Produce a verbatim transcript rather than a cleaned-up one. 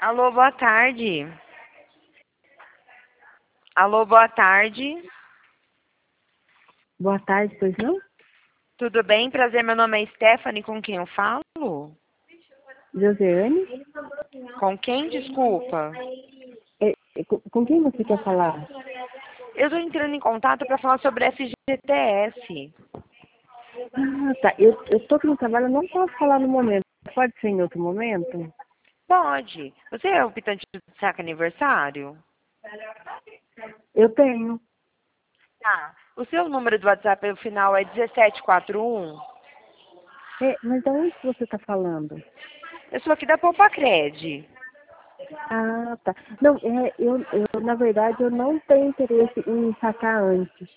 Alô, boa tarde. Alô, boa tarde. Boa tarde, pois não? Tudo bem? Prazer, meu nome é Stephanie, com quem eu falo? Josiane? Com quem, desculpa? É, é, com, com quem você quer falar? Eu estou entrando em contato para falar sobre F G T S. Ah, tá. Eu, eu tô aqui no trabalho, eu não posso falar no momento. Pode ser em outro momento? Pode. Você é o pitante do saco aniversário? Eu tenho. Tá. O seu número do WhatsApp, o final é dezessete quarenta e um? É, mas de onde que você tá falando? Eu sou aqui da Popacred. Ah, tá. Não, é, eu, eu, na verdade, eu não tenho interesse em sacar antes.